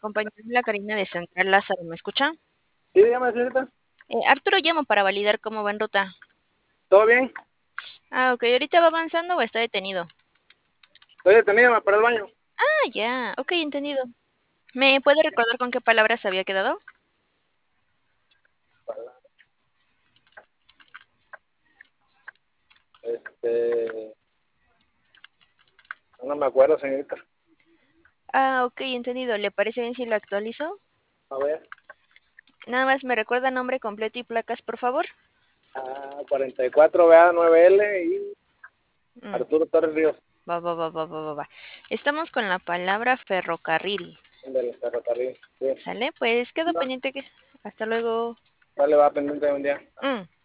Compañera la Karina de Central Lázaro, ¿me escucha? Sí, dígame, señorita. Arturo llamo para validar cómo va en ruta. ¿Todo bien? Ok, ¿ahorita va avanzando o está detenido? Estoy detenido, me paré al baño. Ya, ok, entendido. ¿Me puede recordar con qué palabras había quedado? Este, no me acuerdo, señorita. Ok, entendido. ¿Le parece bien si lo actualizo? A ver. Nada más me recuerda nombre completo y placas, por favor. 44BA 9L y Mm, Arturo Torres Ríos, va. Estamos con la palabra ferrocarril. del ferrocarril. Sí. ¿Sale? Pues quedo No, pendiente que... Hasta luego. vale, va pendiente de un día. Mm.